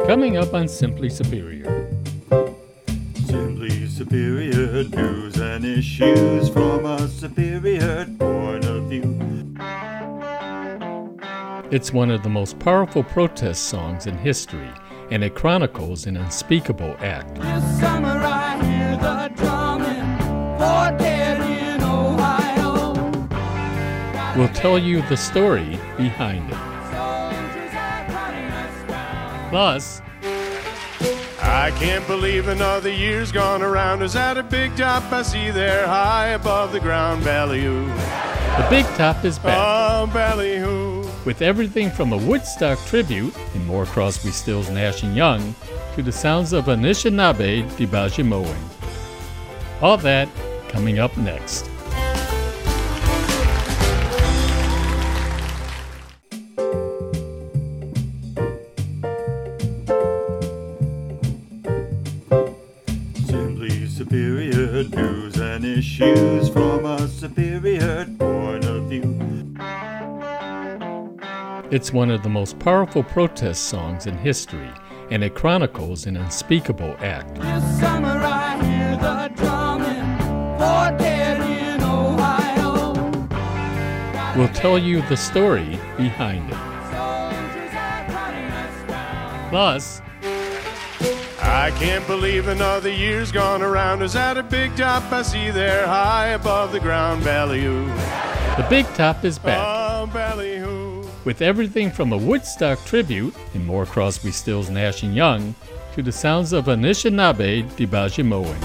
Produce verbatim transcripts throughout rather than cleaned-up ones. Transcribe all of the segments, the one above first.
Coming up on Simply Superior. Simply Superior news and issues from a superior point of view. It's one of the most powerful protest songs in history, and it chronicles an unspeakable act. This summer I hear the drumming for dead in Ohio. We'll tell you the story behind it. Plus, I can't believe another year's gone around. Is that a big top I see there high above the ground? Ballyhoo. the Big Top is back. Oh, ballyhoo. With everything from a Woodstock tribute in more Crosby, Stills, Nash and Young to the sounds of Anishinaabe Dibajimoen. All that coming up next. Simply Superior news and issues from a superior point of view. It's one of the most powerful protest songs in history, and it chronicles an unspeakable act. This summer I hear the drumming for dead in Ohio. We'll tell you the story behind it. Plus, I can't believe another year's gone around. Is that a big top I see there high above the ground? Ballyhoo. the Big Top is back. Oh, ballyhoo. With everything from a Woodstock tribute in more Crosby, Stills, Nash and Young to the sounds of Anishinaabe Dibajimoen.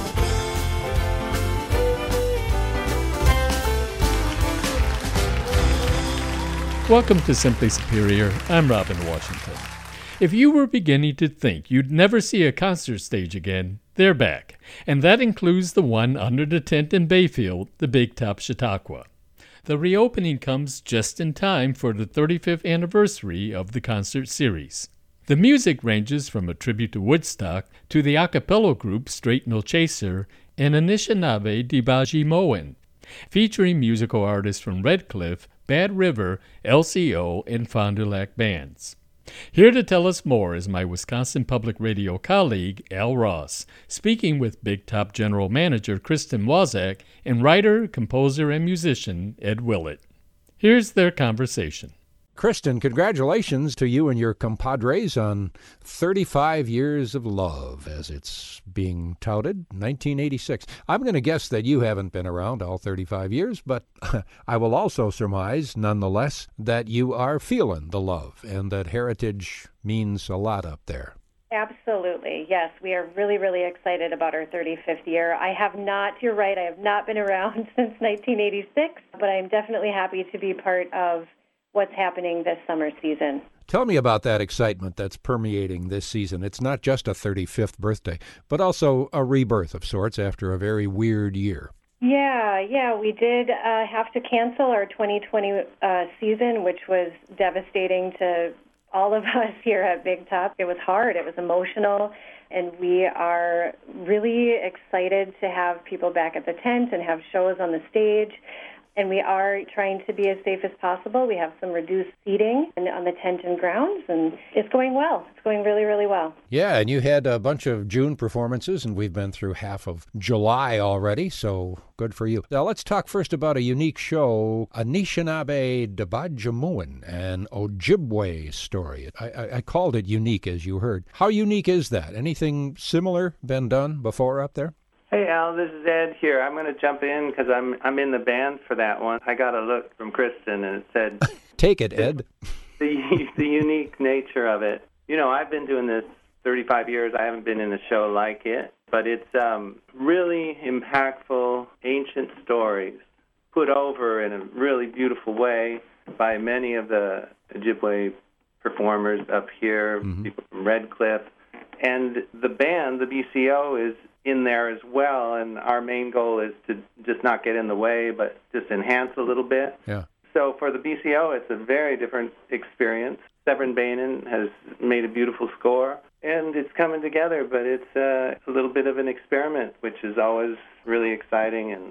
Welcome to Simply Superior. I'm Robin Washington. If you were beginning to think you'd never see a concert stage again, they're back. And that includes the one under the tent in Bayfield, the Big Top Chautauqua. The reopening comes just in time for the thirty-fifth anniversary of the concert series. The music ranges from a tribute to Woodstock to the a cappella group Straight No Chaser and Anishinaabe Dibajimoen, featuring musical artists from Red Cliff, Bad River, L C O, and Fond du Lac bands. Here to tell us more is my Wisconsin Public Radio colleague, Al Ross, speaking with Big Top General Manager Kristen Wozak and writer, composer, and musician Ed Willett. Here's their conversation. Kristen, congratulations to you and your compadres on thirty-five years of love, as it's being touted, nineteen eighty-six. I'm going to guess that you haven't been around all thirty-five years, but I will also surmise, nonetheless, that you are feeling the love and that heritage means a lot up there. Absolutely, yes. We are really, really excited about our thirty-fifth year. I have not, you're right, I have not been around since nineteen eighty-six, but I'm definitely happy to be part of what's happening this summer season. Tell me about that excitement that's permeating this season. It's not just a thirty-fifth birthday, but also a rebirth of sorts after a very weird year. Yeah, yeah, we did uh, have to cancel our twenty twenty uh, season, which was devastating to all of us here at Big Top. It was hard, it was emotional, and we are really excited to have people back at the tent and have shows on the stage. And we are trying to be as safe as possible. We have some reduced seating on the tent and grounds, and it's going well. It's going really, really well. Yeah, and you had a bunch of June performances, and we've been through half of July already, so good for you. Now, let's talk first about a unique show, Anishinaabe Dibajimoen, an Ojibwe story. I, I, I called it unique, as you heard. How unique is that? Anything similar been done before up there? Hey, Al, this is Ed here. I'm going to jump in because I'm I'm in the band for that one. I got a look from Kristen, and it said... Take it, Ed. the, the unique nature of it. You know, I've been doing this thirty-five years. I haven't been in a show like it, but it's um, really impactful, ancient stories put over in a really beautiful way by many of the Ojibwe performers up here, mm-hmm. people from Red Cliff. And the band, the B C O, is in there as well, and our main goal is to just not get in the way, but just enhance a little bit. Yeah. So for the B C O, it's a very different experience. Severin Bainan has made a beautiful score, and it's coming together, but it's uh, a little bit of an experiment, which is always really exciting, and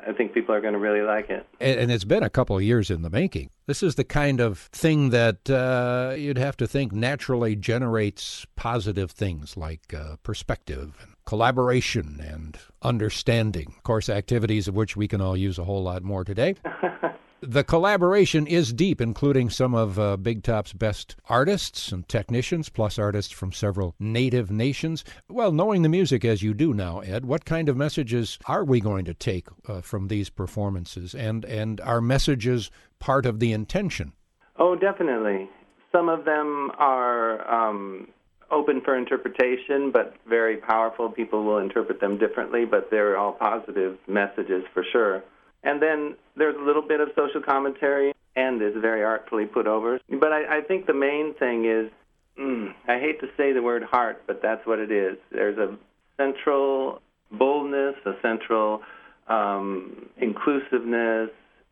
I think people are going to really like it. And, and it's been a couple of years in the making. This is the kind of thing that uh, you'd have to think naturally generates positive things like uh, perspective and collaboration and understanding. Of course, activities of which we can all use a whole lot more today. The collaboration is deep, including some of uh, Big Top's best artists and technicians, plus artists from several native nations. Well, knowing the music as you do now, Ed, what kind of messages are we going to take uh, from these performances? And, and are messages part of the intention? Oh, definitely. Some of them are um, open for interpretation, but very powerful. People will interpret them differently, but they're all positive messages for sure. And then there's a little bit of social commentary, and it's very artfully put over. But I, I think the main thing is, mm, I hate to say the word heart, but that's what it is. There's a central boldness, a central um, inclusiveness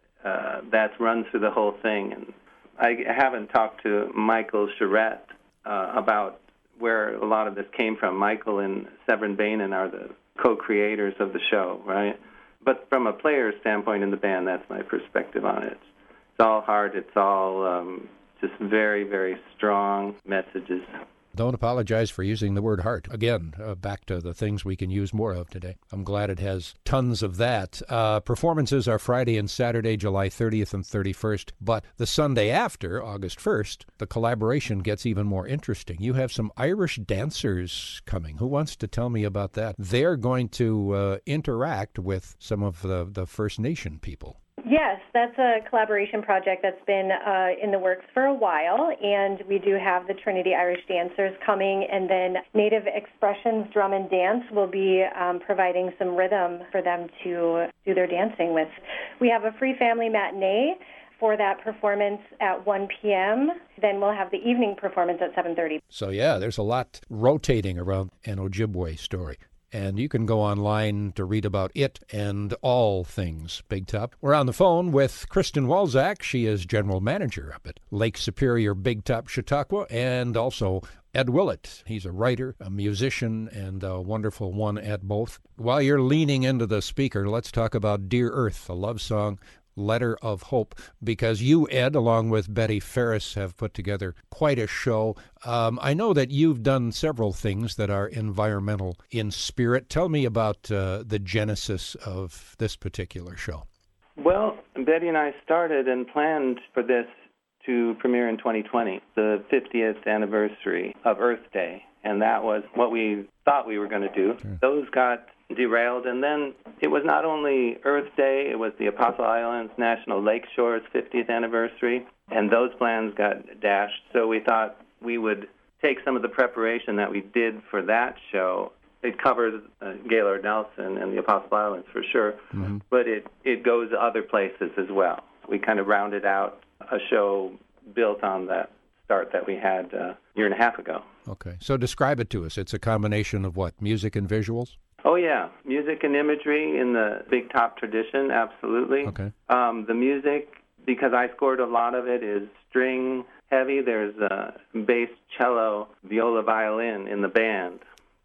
uh, that runs through the whole thing. And I haven't talked to Michael Charette uh, about where a lot of this came from. Michael and Severin Bainan are the co-creators of the show, right? But from a player's standpoint in the band, that's my perspective on it. It's all heart. It's all um, just very, very strong messages. Don't apologize for using the word heart. Again, uh, back to the things we can use more of today. I'm glad it has tons of that. Uh, performances are Friday and Saturday, July thirtieth and thirty-first. But the Sunday after, August first, the collaboration gets even more interesting. You have some Irish dancers coming. Who wants to tell me about that? They're going to uh, interact with some of the, the First Nation people. Yes, that's a collaboration project that's been uh, in the works for a while, and we do have the Trinity Irish Dancers coming, and then Native Expressions Drum and Dance will be um, providing some rhythm for them to do their dancing with. We have a free family matinee for that performance at one p.m. Then we'll have the evening performance at seven thirty. So, yeah, there's a lot rotating around an Ojibwe story. And you can go online to read about it and all things Big Top. We're on the phone with Kristen Walczak. She is general manager up at Lake Superior Big Top Chautauqua, and also Ed Willett. He's a writer, a musician, and a wonderful one at both. While you're leaning into the speaker, let's talk about Dear Earth, a love song, Letter of Hope, because you, Ed, along with Betty Ferris, have put together quite a show. Um, I know that you've done several things that are environmental in spirit. Tell me about uh, the genesis of this particular show. Well, Betty and I started and planned for this to premiere in twenty twenty, the fiftieth anniversary of Earth Day, and that was what we thought we were going to do. Sure. Those got derailed, and then it was not only Earth Day, it was the Apostle Islands National Lakeshore's fiftieth anniversary, and those plans got dashed. So we thought we would take some of the preparation that we did for that show. It covers uh, Gaylord Nelson and the Apostle Islands for sure, mm-hmm. but it, it goes other places as well. We kind of rounded out a show built on that start that we had uh, a year and a half ago. Okay, so describe it to us. It's a combination of what, music and visuals? Oh, yeah. Music and imagery in the Big Top tradition, absolutely. Okay. Um, the music, because I scored a lot of it, is string heavy. There's a bass, cello, viola, violin in the band.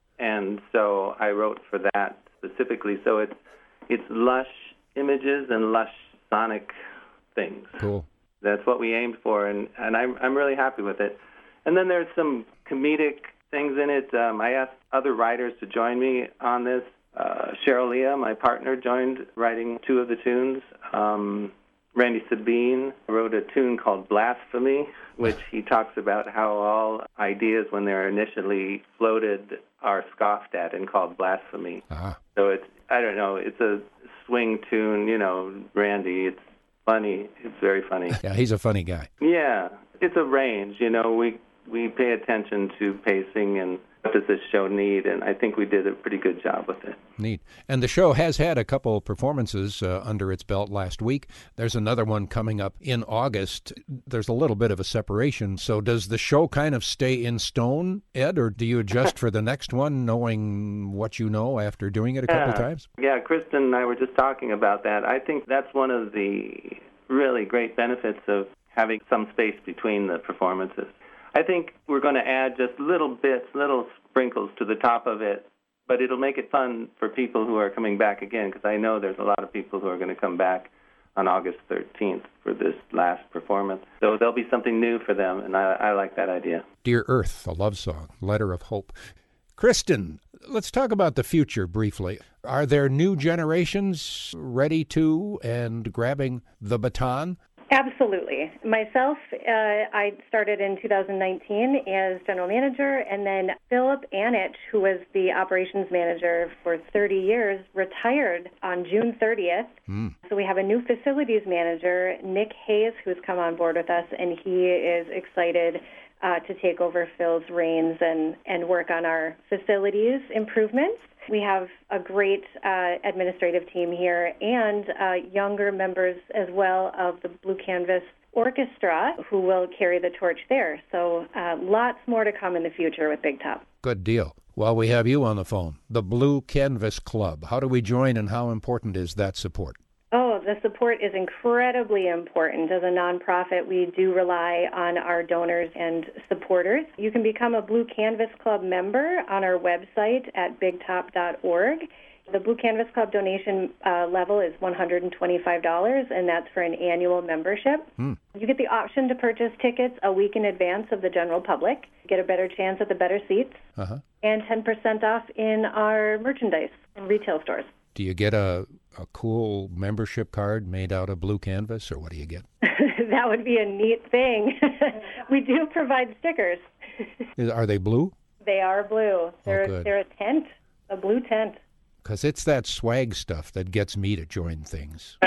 And so I wrote for that specifically. So it's, it's lush images and lush sonic things. Cool. That's what we aimed for, and, and I'm, I'm really happy with it. And then there's some comedic things in it. Um, I asked other writers to join me on this. Uh, Cheryl Leah, my partner, joined writing two of the tunes. Um, Randy Sabine wrote a tune called Blasphemy, which he talks about how all ideas, when they're initially floated, are scoffed at and called blasphemy. Uh-huh. So it's, I don't know, it's a swing tune, you know, Randy, it's funny. It's very funny. Yeah, he's a funny guy. Yeah, it's a range, you know, we we pay attention to pacing and what does this show need, and I think we did a pretty good job with it. Neat. And the show has had a couple performances uh, under its belt last week. There's another one coming up in August. There's a little bit of a separation. So does the show kind of stay in stone, Ed, or do you adjust for the next one, knowing what you know after doing it a couple yeah. times? Yeah, Kristen and I were just talking about that. I think that's one of the really great benefits of having some space between the performances. I think we're going to add just little bits, little sprinkles to the top of it but it'll make it fun for people who are coming back again, because I know there's a lot of people who are going to come back on August thirteenth for this last performance. So there'll be something new for them, and I, I like that idea. Dear Earth, a love song, letter of hope. Kristen, let's talk about the future briefly. Are there new generations ready to and grabbing the baton? Absolutely. Myself, uh, I started in two thousand nineteen as general manager, and then Philip Anich, who was the operations manager for thirty years, retired on June thirtieth. Mm. So we have a new facilities manager, Nick Hayes, who's come on board with us, and he is excited uh, to take over Phil's reins and, and work on our facilities improvements. We have a great uh, administrative team here and uh, younger members as well of the Blue Canvas Orchestra who will carry the torch there. So uh, lots more to come in the future with Big Top. Good deal. Well, we have you on the phone, the Blue Canvas Club. How do we join and how important is that support? Oh, the support is incredibly important. As a nonprofit, we do rely on our donors and supporters. You can become a Blue Canvas Club member on our website at big top dot org. The Blue Canvas Club donation uh, level is one hundred twenty-five dollars, and that's for an annual membership. Hmm. You get the option to purchase tickets a week in advance of the general public, get a better chance at the better seats, uh-huh. and ten percent off in our merchandise in retail stores. Do you get a, a cool membership card made out of blue canvas, or what do you get? That would be a neat thing. We do provide stickers. Are they blue? They are blue. They're, oh, good. They're a tent, a blue tent. Because it's that swag stuff that gets me to join things.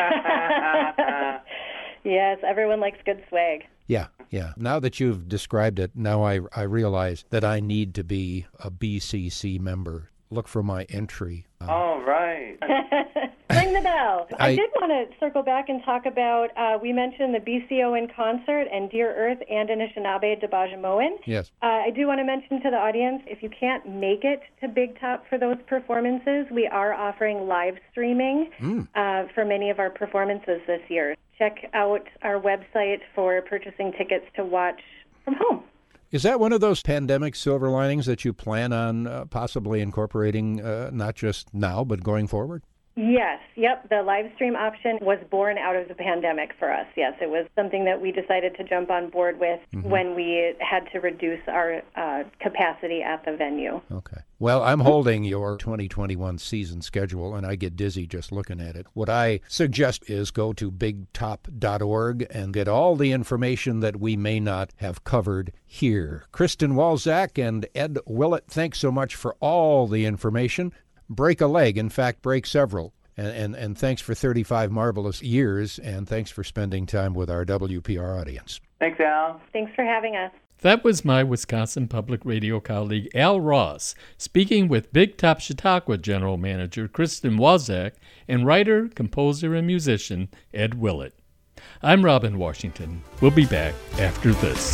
Yes, everyone likes good swag. Yeah, yeah. Now that you've described it, now I, I realize that I need to be a B C C member. Look for my entry. Um, oh, right. Ring the bell. I, I did want to circle back and talk about, uh, we mentioned the B C O in concert and Dear Earth and Anishinaabe Debajamoen. Yes. Uh, I do want to mention to the audience, if you can't make it to Big Top for those performances, we are offering live streaming mm. uh, for many of our performances this year. Check out our website for purchasing tickets to watch from home. Is that one of those pandemic silver linings that you plan on uh, possibly incorporating, uh, not just now, but going forward? Yes. Yep. The live stream option was born out of the pandemic for us. Yes. It was something that we decided to jump on board with mm-hmm. when we had to reduce our uh, capacity at the venue. Okay. Well, I'm holding your twenty twenty-one season schedule, and I get dizzy just looking at it. What I suggest is go to big top dot org and get all the information that we may not have covered here. Kristen Walczak and Ed Willett, thanks so much for all the information. Break a leg, in fact, break several. And, and, and thanks for thirty-five marvelous years, and thanks for spending time with our W P R audience. Thanks, Al. Thanks for having us. That was my Wisconsin Public Radio colleague Al Ross speaking with Big Top Chautauqua General Manager Kristen Walczak and writer, composer, and musician Ed Willett. I'm Robin Washington. We'll be back after this.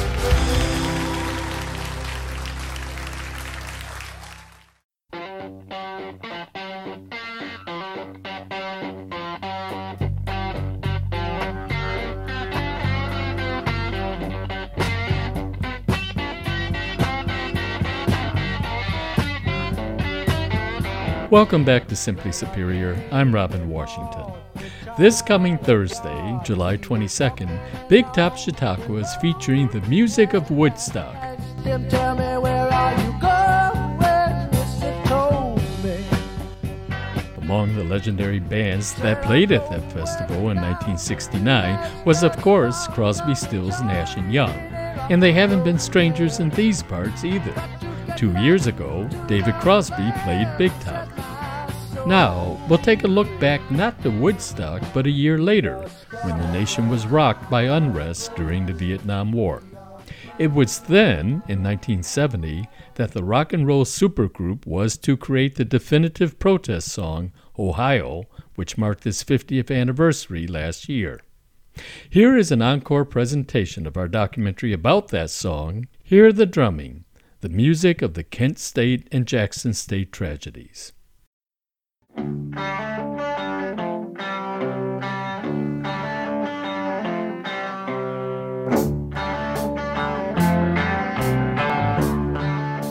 Welcome back to Simply Superior. I'm Robin Washington. This coming Thursday, July twenty-second, Big Top Chautauqua is featuring the music of Woodstock. Tell me, where are you going? Mister told me. Among the legendary bands that played at that festival in nineteen sixty-nine was, of course, Crosby, Stills, Nash and Young. And they haven't been strangers in these parts either. Two years ago, David Crosby played Big Top. Now, we'll take a look back not to Woodstock, but a year later, when the nation was rocked by unrest during the Vietnam War. It was then, in nineteen seventy, that the rock and roll supergroup was to create the definitive protest song, Ohio, which marked its fiftieth anniversary last year. Here is an encore presentation of our documentary about that song, Hear the Drumming, the music of the Kent State and Jackson State tragedies.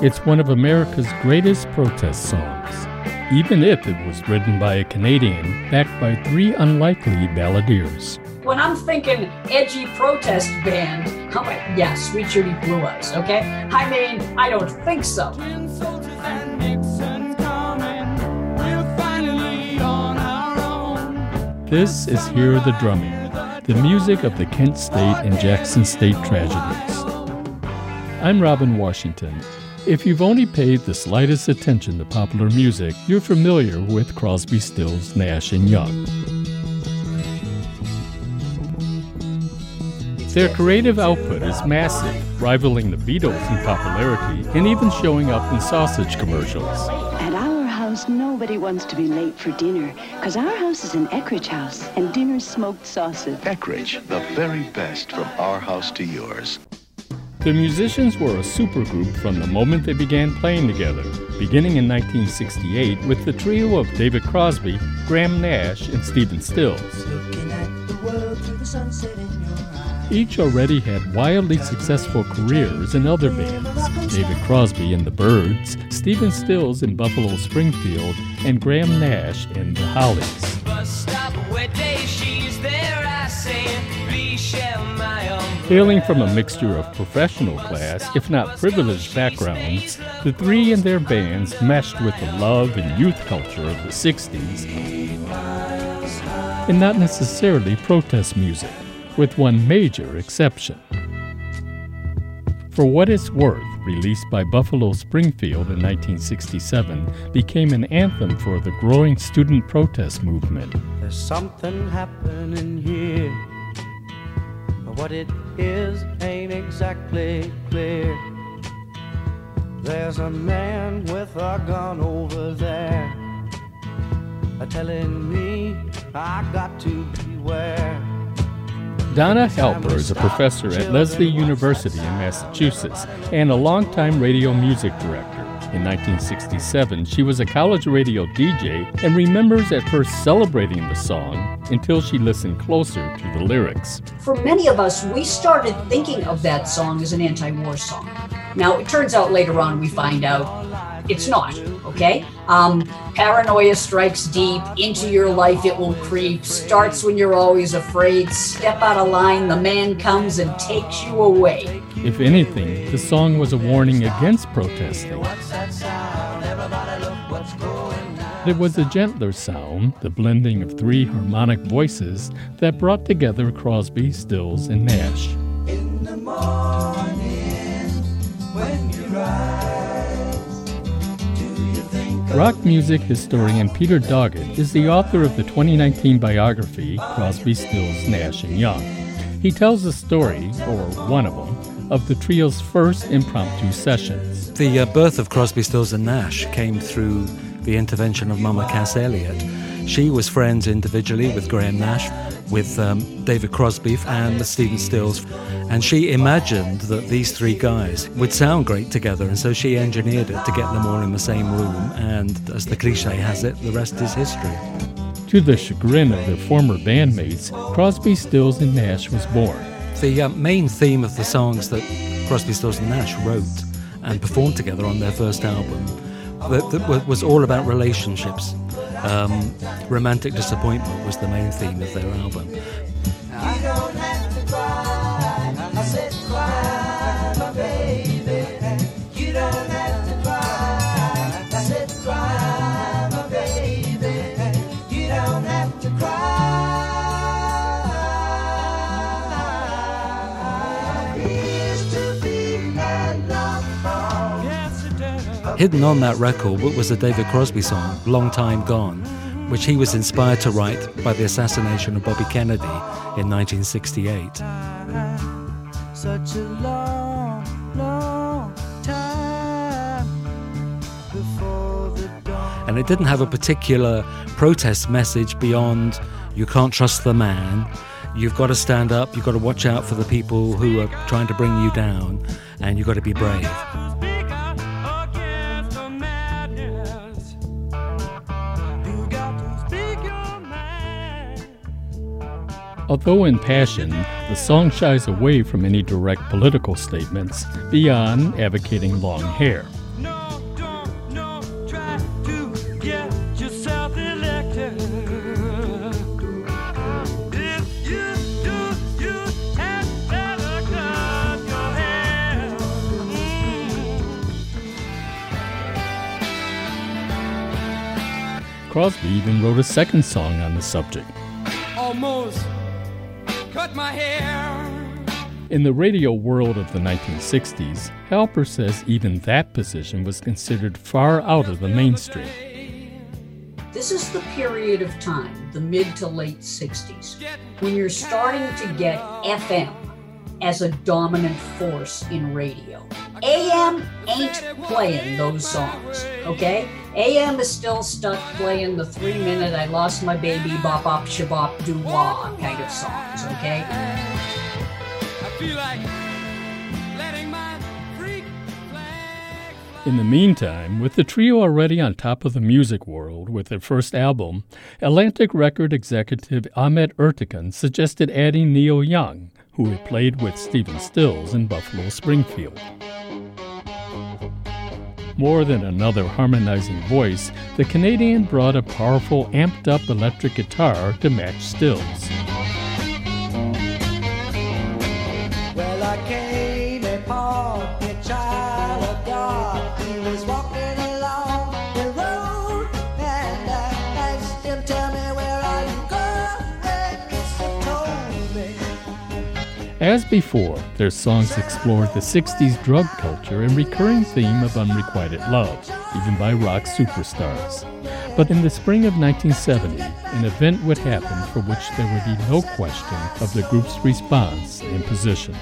It's one of America's greatest protest songs, even if it was written by a Canadian backed by three unlikely balladeers. When I'm thinking edgy protest band, I'm like, yeah, Sweet Judy Blue Eyes, okay? I mean, I don't think so. Twin soldiers and Nixon's coming. We're finally on our own. This is Hear the Drumming, the music of the Kent State and Jackson State tragedies. I'm Robin Washington. If you've only paid the slightest attention to popular music, you're familiar with Crosby, Stills, Nash and Young. Their creative output is massive, rivaling the Beatles in popularity and even showing up in sausage commercials. At our house, nobody wants to be late for dinner, because our house is an Eckrich house, and dinner's smoked sausage. Eckrich, the very best from our house to yours. The musicians were a supergroup from the moment they began playing together, beginning in nineteen sixty-eight with the trio of David Crosby, Graham Nash, and Stephen Stills. Looking at the world through the sunset in your eyes. Each already had wildly successful careers in other bands, David Crosby in the Byrds, Stephen Stills in Buffalo Springfield, and Graham Nash in the Hollies. Bus stop, wet day, she's there, I say, please share my own. Hailing from a mixture of professional class, if not privileged backgrounds, the three and their bands meshed with the love and youth culture of the sixties, and not necessarily protest music, with one major exception. For What It's Worth, released by Buffalo Springfield in nineteen sixty-seven, became an anthem for the growing student protest movement. There's something happening here. What it is ain't exactly clear. There's a man with a gun over there, telling me I got to beware. Donna Halper is a professor at Lesley University in Massachusetts and a longtime radio music director. In nineteen sixty-seven, she was a college radio D J and remembers at first celebrating the song until she listened closer to the lyrics. For many of us, we started thinking of that song as an anti-war song. Now, it turns out later on we find out it's not, okay? Um, paranoia strikes deep, into your life it will creep, starts when you're always afraid, step out of line, the man comes and takes you away. If anything, the song was a warning against protesting. It was a gentler sound, the blending of three harmonic voices that brought together Crosby, Stills, and Nash. In the morning, when you rise, do you think of Rock music historian Peter Doggett is the author of the twenty nineteen biography, Crosby, Stills, Nash and Young. He tells the story, or one of them, of the trio's first impromptu sessions. The uh, birth of Crosby, Stills and Nash came through the intervention of Mama Cass Elliot. She was friends individually with Graham Nash, with um, David Crosby and with Stephen Stills, and she imagined that these three guys would sound great together, and so she engineered it to get them all in the same room, and as the cliche has it, the rest is history. To the chagrin of their former bandmates, Crosby, Stills and Nash was born. The uh, main theme of the songs that Crosby, Stills and Nash wrote and performed together on their first album that, that was all about relationships. Um, romantic disappointment was the main theme of their album. I don't have to cry, I said cry, my baby. You don't have to cry, I said cry, my baby. You don't have to cry. Hidden on that record was a David Crosby song, Long Time Gone, which he was inspired to write by the assassination of Bobby Kennedy in nineteen sixty-eight. Such a long, long time before the dawn. And it didn't have a particular protest message beyond, you can't trust the man, you've got to stand up, you've got to watch out for the people who are trying to bring you down, and you've got to be brave. Although impassioned, the song shies away from any direct political statements beyond advocating long hair. no, don't, no, try to get yourself elected. If you do, you had better cut your hair. Mm. Crosby even wrote a second song on the subject. Almost cut my hair. In the radio world of the nineteen sixties, Halper says even that position was considered far out of the mainstream. This is the period of time, the mid to late sixties, when you're starting to get F M as a dominant force in radio. A M ain't playing those songs, okay? A M is still stuck playing the three-minute I lost my baby, bop-bop, shabop, doo-wah kind of songs, okay? Feel like letting my freak flag fly. In the meantime, with the trio already on top of the music world with their first album, Atlantic record executive Ahmet Ertegun suggested adding Neil Young, who had played with Stephen Stills in Buffalo Springfield. More than another harmonizing voice, the Canadian brought a powerful, amped-up electric guitar to match Stills. Well, I came upon a child of God. He was walking along the road, and I asked him, "Tell me, where are you going?" He told me. As before, their songs explored the sixties drug culture and recurring theme of unrequited love, even by rock superstars. But in the spring of nineteen seventy, an event would happen for which there would be no question of the group's response and position.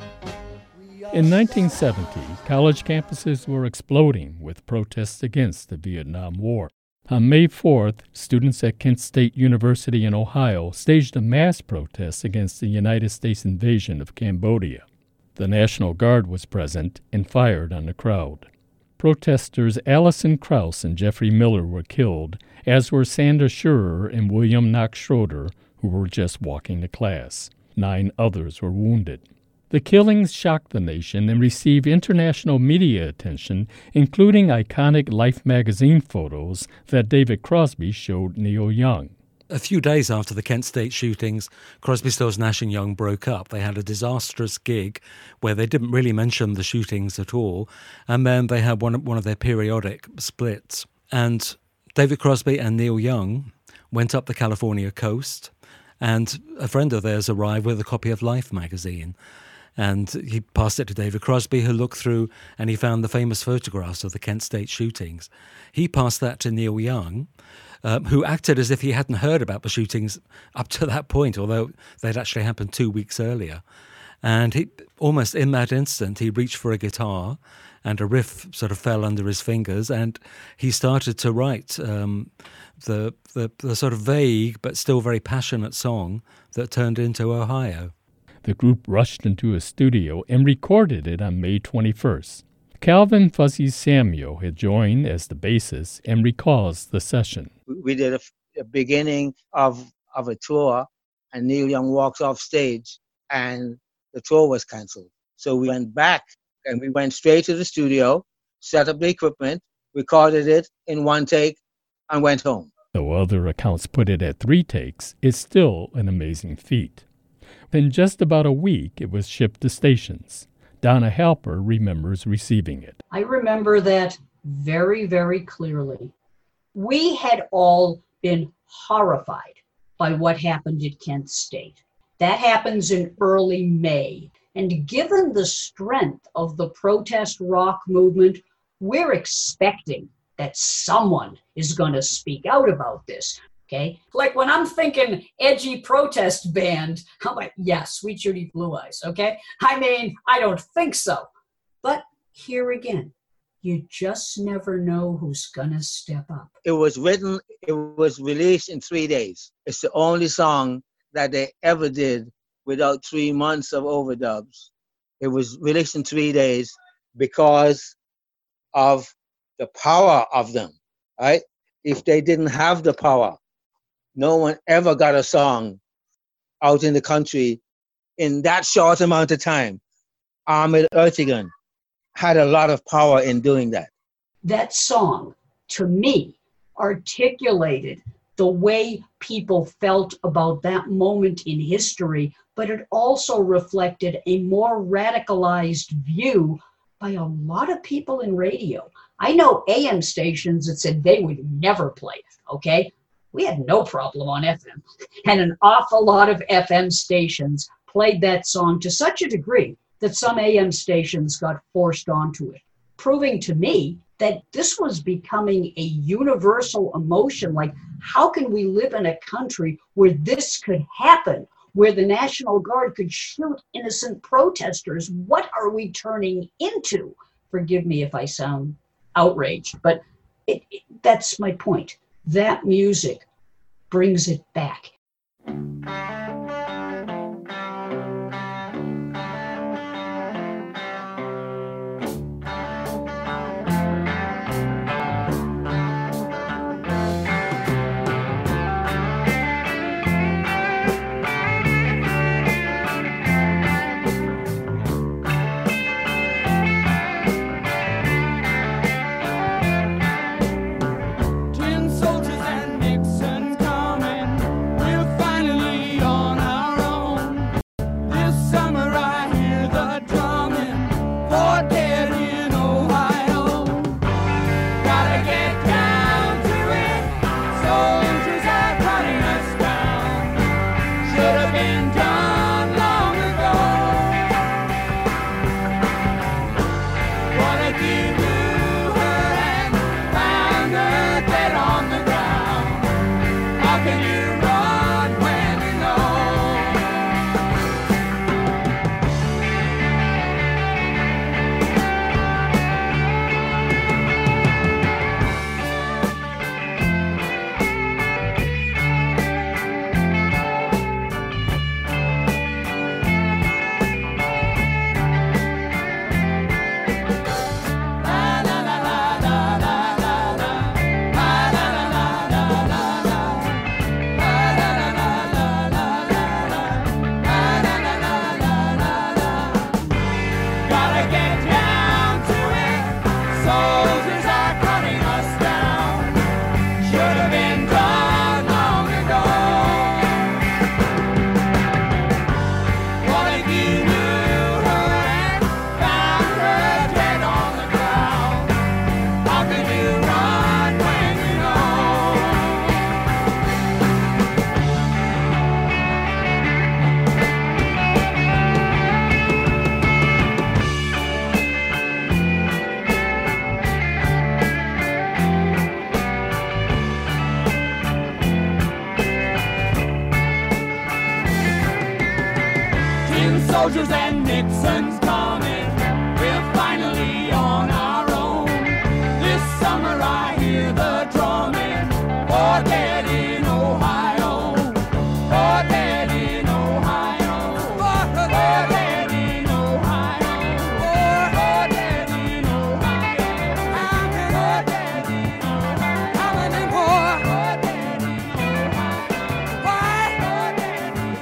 In nineteen seventy, college campuses were exploding with protests against the Vietnam War. On May fourth, students at Kent State University in Ohio staged a mass protest against the United States invasion of Cambodia. The National Guard was present and fired on the crowd. Protesters Alison Krauss and Jeffrey Miller were killed, as were Sandra Schurer and William Knox Schroeder, who were just walking to class. Nine others were wounded. The killings shocked the nation and received international media attention, including iconic Life magazine photos that David Crosby showed Neil Young. A few days after the Kent State shootings, Crosby, Stills, Nash and Young broke up. They had a disastrous gig where they didn't really mention the shootings at all, and then they had one, one of their periodic splits. And David Crosby and Neil Young went up the California coast, and a friend of theirs arrived with a copy of Life magazine. And he passed it to David Crosby, who looked through and he found the famous photographs of the Kent State shootings. He passed that to Neil Young, uh, who acted as if he hadn't heard about the shootings up to that point, although they'd actually happened two weeks earlier. And he almost in that instant, he reached for a guitar and a riff sort of fell under his fingers, and he started to write um, the, the, the sort of vague but still very passionate song that turned into Ohio. The group rushed into a studio and recorded it on May twenty-first. Calvin Fuzzy Samuel had joined as the bassist and recalls the session. We did a, a beginning of, of a tour, and Neil Young walks off stage, and the tour was canceled. So we went back, and we went straight to the studio, set up the equipment, recorded it in one take, and went home. Though other accounts put it at three takes, it's still an amazing feat. In just about a week, it was shipped to stations. Donna Halper remembers receiving it. I remember that very, very clearly. We had all been horrified by what happened at Kent State. That happens in early May. And given the strength of the protest rock movement, we're expecting that someone is going to speak out about this. Okay, like when I'm thinking edgy protest band, I'm like, yeah, Sweet Judy Blue Eyes, okay? I mean, I don't think so. But here again, you just never know who's gonna step up. It was written, it was released in three days. It's the only song that they ever did without three months of overdubs. It was released in three days because of the power of them, right? If they didn't have the power, no one ever got a song out in the country in that short amount of time. Ahmet Ertegun had a lot of power in doing that. That song, to me, articulated the way people felt about that moment in history, but it also reflected a more radicalized view by a lot of people in radio. I know A M stations that said they would never play it, okay? We had no problem on F M. And an awful lot of F M stations played that song to such a degree that some A M stations got forced onto it, proving to me that this was becoming a universal emotion. Like, how can we live in a country where this could happen, where the National Guard could shoot innocent protesters? What are we turning into? Forgive me if I sound outraged, but it, it, that's my point. That music brings it back. Soldiers and Nixon's coming. We're finally on our own. This summer I hear the drumming. For dead in Ohio. For dead in Ohio. For dead in Ohio. For dead in Ohio. For dead in Ohio. How many more? For dead in Ohio. Why? For dead in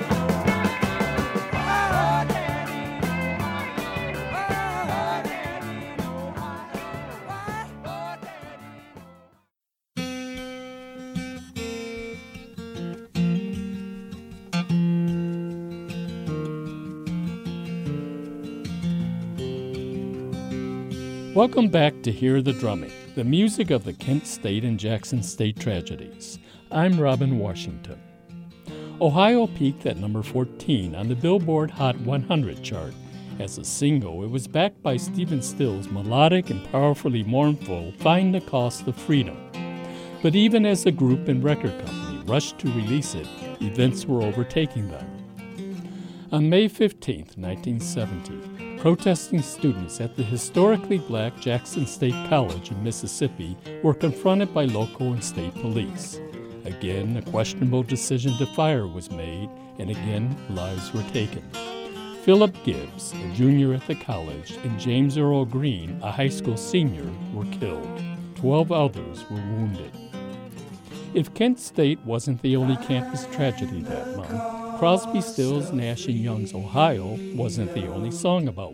Welcome back to Hear the Drumming, the music of the Kent State and Jackson State tragedies. I'm Robin Washington. Ohio peaked at number fourteen on the Billboard Hot one hundred chart. As a single, it was backed by Stephen Stills' melodic and powerfully mournful Find the Cost of Freedom. But even as the group and record company rushed to release it, events were overtaking them. On May fifteenth, nineteen seventy, protesting students at the historically black Jackson State College in Mississippi were confronted by local and state police. Again, a questionable decision to fire was made, and again, lives were taken. Philip Gibbs, a junior at the college, and James Earl Green, a high school senior, were killed. Twelve others were wounded. If Kent State wasn't the only campus tragedy that month, Crosby, Stills, Nash and Young's Ohio wasn't the only song about one.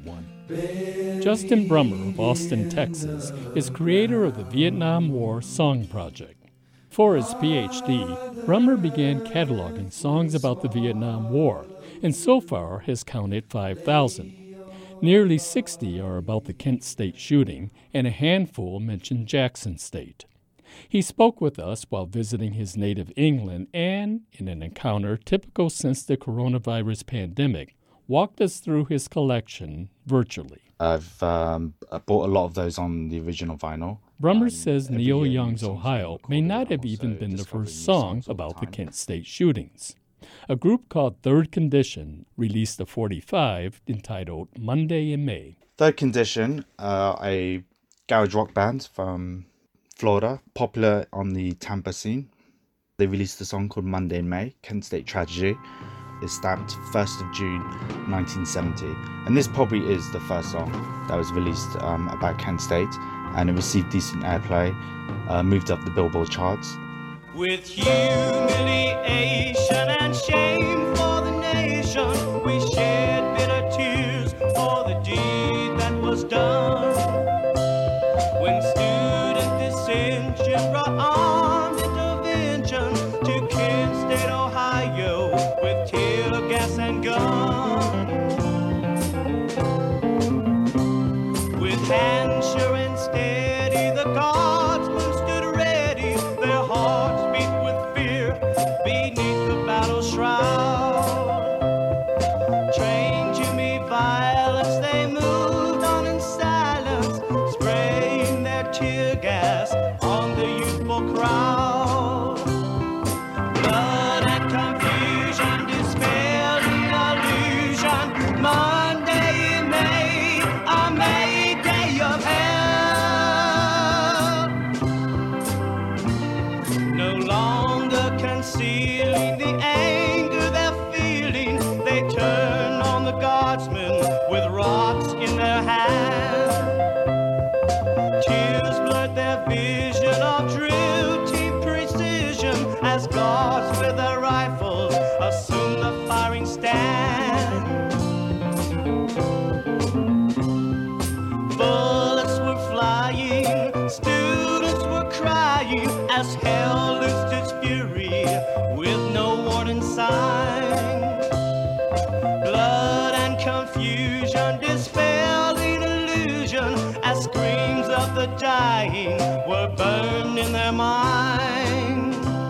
Justin Brummer of Austin, Texas, is creator of the Vietnam War Song Project. For his P H D, Brummer began cataloging songs about the Vietnam War, and so far has counted five thousand. Nearly sixty are about the Kent State shooting, and a handful mention Jackson State. He spoke with us while visiting his native England and, in an encounter typical since the coronavirus pandemic, walked us through his collection virtually. I've um, bought a lot of those on the original vinyl. Brummer um, says Neil Young's Ohio may not have even been the first song about the Kent State shootings. A group called Third Condition released a forty-five entitled Monday in May. Third Condition, uh, a garage rock band from Florida, popular on the Tampa scene. They released a song called Monday in May, Kent State Tragedy. It's stamped first of June nineteen seventy. And this probably is the first song that was released um, about Kent State, and it received decent airplay, uh, moved up the Billboard charts. With humiliation and shame for the nation, we shed bitter tears for the deed that was done. When student dissension brought armed intervention to Kent State, Ohio, with tear gas and gun. With hands sure and steady, the guardsmen stood ready, their hearts beat with fear beneath the battle shroud. Trained to meet violence, they moved on in silence, spraying their tear gas on the youthful crowd. Blood and confusion dispelled the illusion. Monday in May, a May day of hell. No longer concealing the anger they're feeling, they turn on the guardsmen with rocks in their hands. Tears blurred their vision of drill team precision as guards with their rifles assumed the firing stand. Bullets were flying, students were crying as hell loosed its fury with no warning sign. Blood and confusion dispelling illusion as screams of the dying were burned in their mind.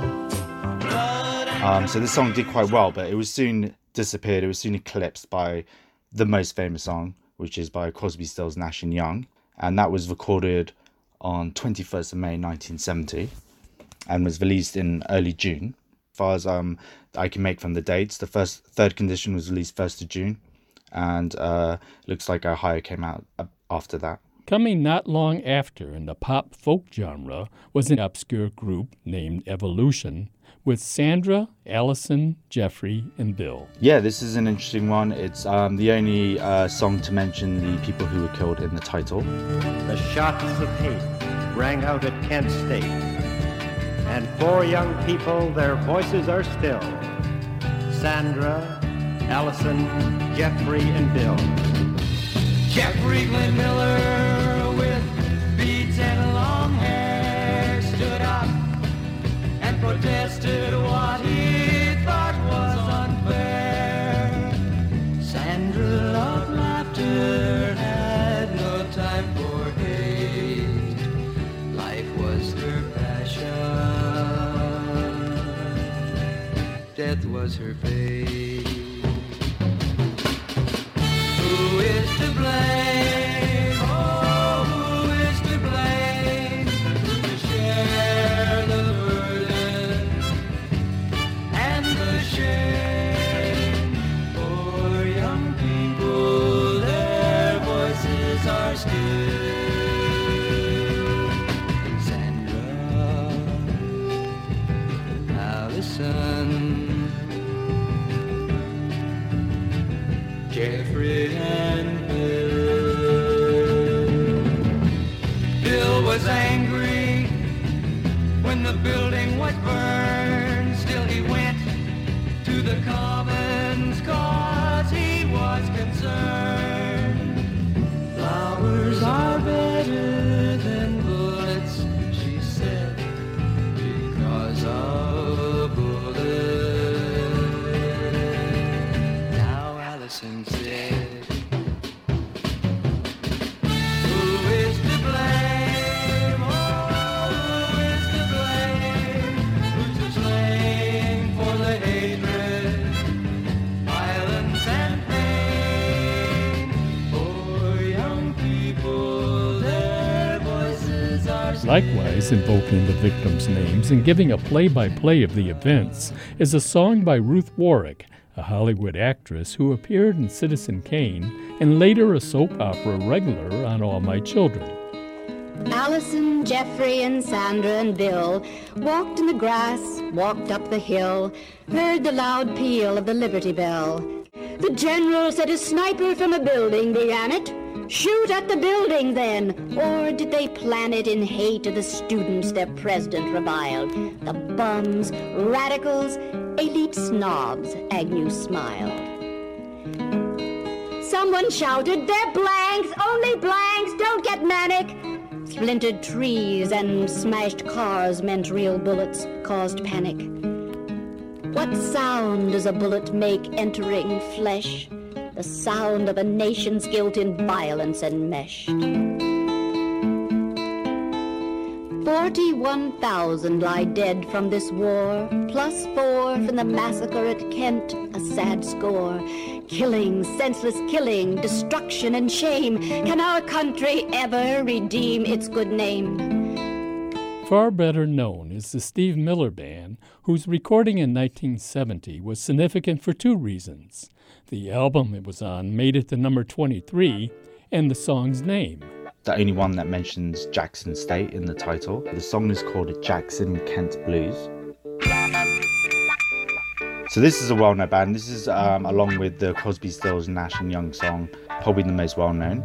Um, so this song did quite well, but it was soon disappeared. It was soon eclipsed by the most famous song, which is by Crosby, Stills, Nash and Young. And that was recorded on twenty-first of May nineteen seventy and was released in early June. As far as um, I can make from the dates, the first Third Condition was released first of June, and uh, looks like Ohio came out after that. Coming not long after in the pop folk genre was an obscure group named Evolution with Sandra, Allison, Jeffrey, and Bill. Yeah, this is an interesting one. It's um, the only uh, song to mention the people who were killed in the title. The shots of hate rang out at Kent State, and four young people, their voices are still. Sandra, Allison, Jeffrey, and Bill. Jeffrey Glenn Miller with beads and long hair stood up and protested what he thought was unfair. Sandra loved laughter, had no time for hate. Life was her passion, death was her fate. Who is to blame? Oh, who is to blame? Who to share the burden and the shame? For young people, their voices are still. Sandra, Allison, Jeffrey and Bill. Bill was angry when the building was burned. Still he went to the Commons cause he was concerned. likewise invoking the victims' names and giving a play-by-play of the events, is a song by Ruth Warrick, a Hollywood actress who appeared in Citizen Kane and later a soap opera regular on All My Children. Allison, Jeffrey, and Sandra and Bill walked in the grass, walked up the hill, heard the loud peal of the Liberty Bell. The general said a sniper from a building began it. Shoot at the building then, or did they plan it in hate of the students their president reviled? The bums, radicals, elite snobs, Agnew smiled. Someone shouted, they're blanks, only blanks, don't get manic. Splintered trees and smashed cars meant real bullets, caused panic. What sound does a bullet make entering flesh? The sound of a nation's guilt in violence enmeshed. Forty-one thousand lie dead from this war, plus four from the massacre at Kent, a sad score. Killing, senseless killing, destruction and shame. Can our country ever redeem its good name? Far better known is the Steve Miller Band, whose recording in nineteen seventy was significant for two reasons. The album it was on made it to number twenty-three, and the song's name. The only one that mentions Jackson State in the title. The song is called Jackson Kent Blues. So this is a well-known band. This is, um, along with the Crosby, Stills, Nash and Young song, probably the most well-known.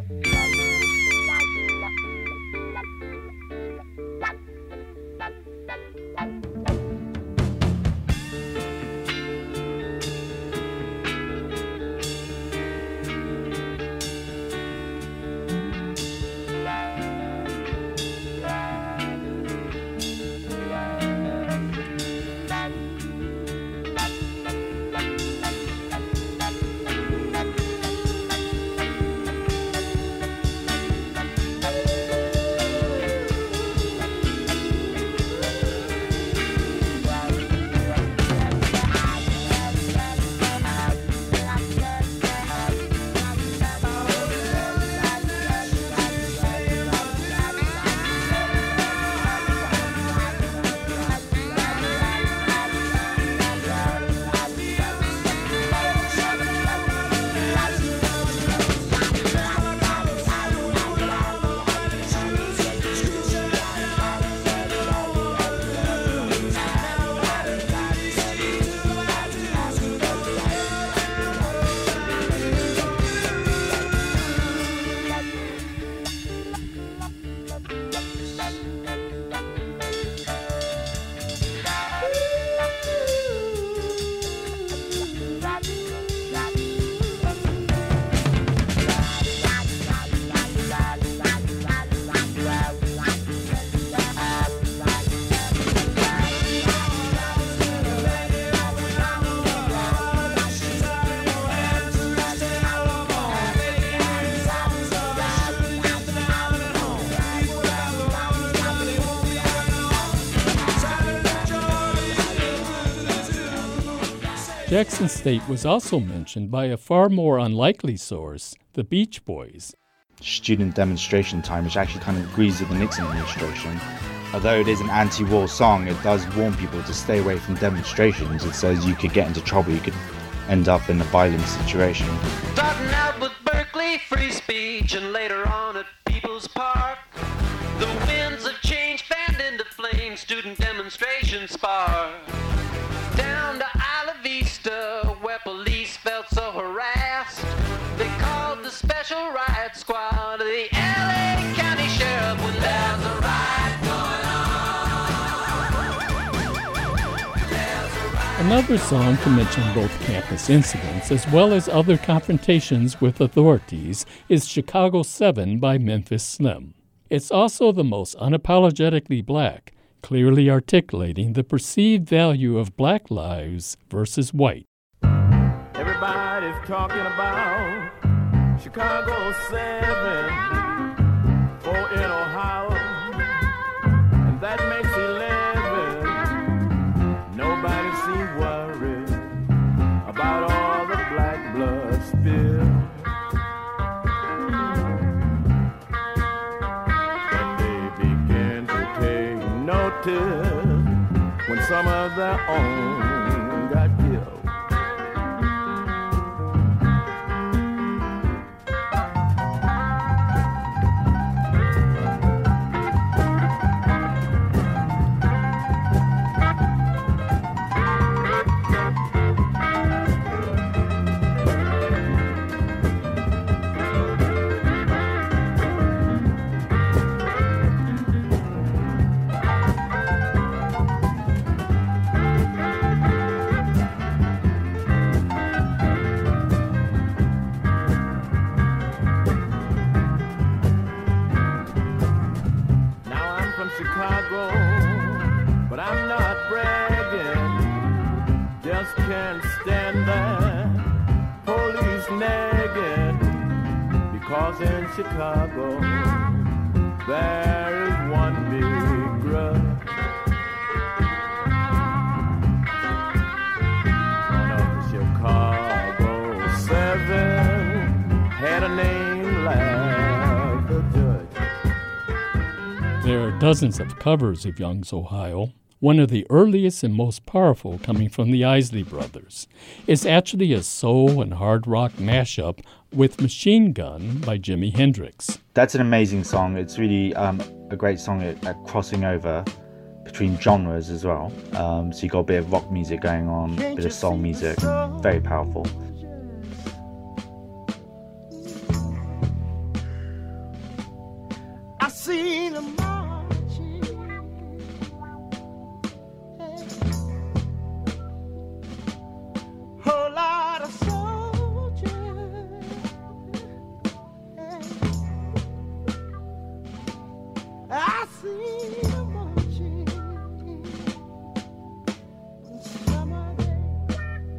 Jackson State was also mentioned by a far more unlikely source, the Beach Boys. Student demonstration time, which actually kind of agrees with the Nixon administration. Although it is an anti-war song, it does warn people to stay away from demonstrations. It says you could get into trouble, you could end up in a violent situation. Starting out with Berkeley, free speech, and later on at People's Park. The winds of change fanned into flame, student demonstrations spark. Down to Isla Vista, where police felt so harassed, they called the special riot squad of the L A County Sheriff when there's a riot going on. There's a riot. Another song to mention both campus incidents as well as other confrontations with authorities is Chicago seven by Memphis Slim. It's also the most unapologetically black, clearly articulating the perceived value of black lives versus white. Everybody's talking about Chicago seven, four in Ohio, and that makes eleven. Nobody seems worried about all the black blood spilled. And they began to captive when some of their own got killed. Chicago, but I'm not bragging, just can't stand that police nagging, because in Chicago there is one big grudge. One of the Chicago Seven had a name like the judge. There are dozens of covers of Young's Ohio. One of the earliest and most powerful, coming from the Isley Brothers, is actually a soul and hard rock mashup with Machine Gun by Jimi Hendrix. That's an amazing song. It's really um, a great song at, at crossing over between genres as well. Um, so you got a bit of rock music going on, a bit of soul music. Very powerful. I seen a whole lot of soldiers. I seen them marching on summer day.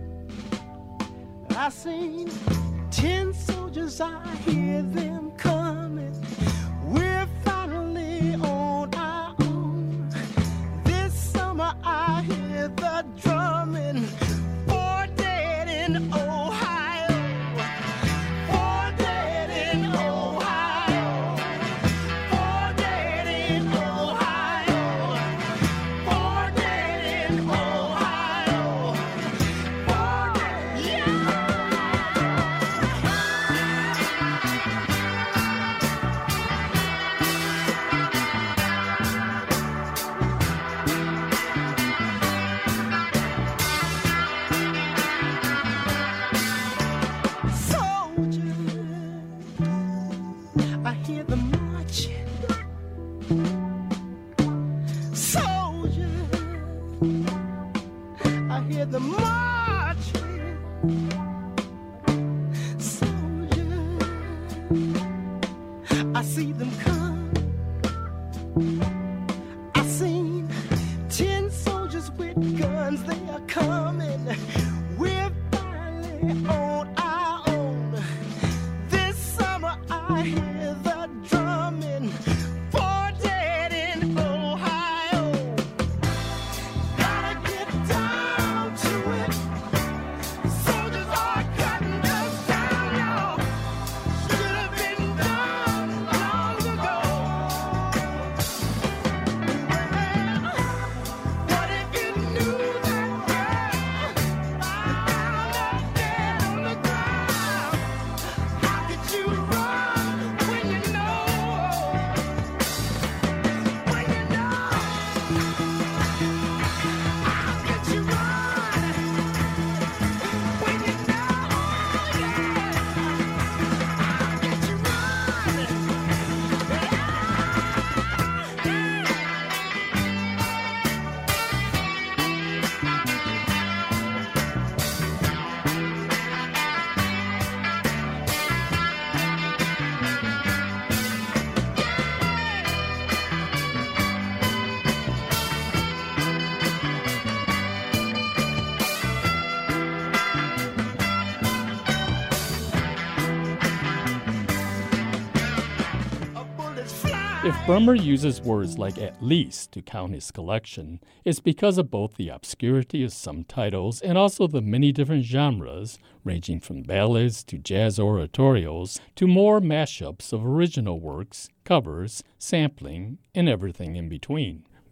I seen ten soldiers. I hear them coming. We're finally on our own. This summer I hear the drumming. In Ohio, for dead in Ohio, for dead in Ohio, for dead in Ohio, for dead, I hear the marching, soldier. I hear the marching, soldier. I see them come. I seen ten soldiers with guns. They are coming. We're finally on our own. This summer I hear the drumming for dead in Ohio. Gotta get down to it. Soldiers are cutting us down, y'all. Should have been done long ago. Well, what if you knew that girl found her dead on the ground? How could you run when you know? When you know? How could you run when you know? Yeah. How could you If Brummer uses words like at least to count his collection, it's because of both the obscurity of some titles and also the many different genres, ranging from ballads to jazz oratorios to more mashups of original works, covers, sampling, and everything in between.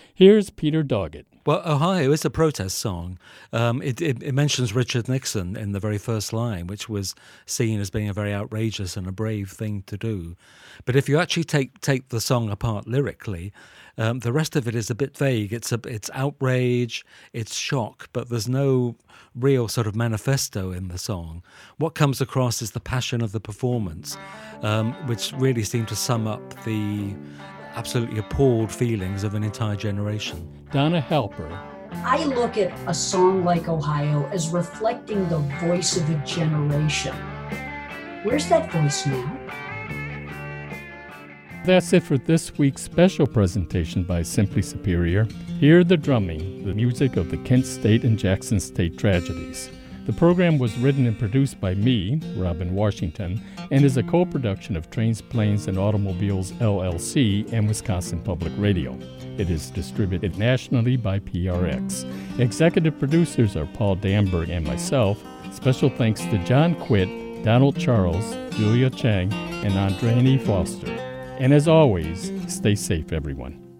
Here's Peter Doggett. Well, Ohio is a protest song. Um, it, it, it mentions Richard Nixon in the very first line, which was seen as being a very outrageous and a brave thing to do. But if you actually take take the song apart lyrically, um, the rest of it is a bit vague. It's a, it's outrage, it's shock, but there's no real sort of manifesto in the song. What comes across is the passion of the performance, um, which really seemed to sum up the absolutely appalled feelings of an entire generation. Donna Halper. I look at a song like Ohio as reflecting the voice of a generation. Where's that voice now? That's it for this week's special presentation by Simply Superior. Hear the drumming, the music of the Kent State and Jackson State tragedies. The program was written and produced by me, Robin Washington, and is a co-production of Trains, Planes, and Automobiles, L L C and Wisconsin Public Radio. It is distributed nationally by P R X. Executive producers are Paul Damberg and myself. Special thanks to John Quitt, Donald Charles, Julia Chang, and Andreani Foster. And as always, stay safe, everyone.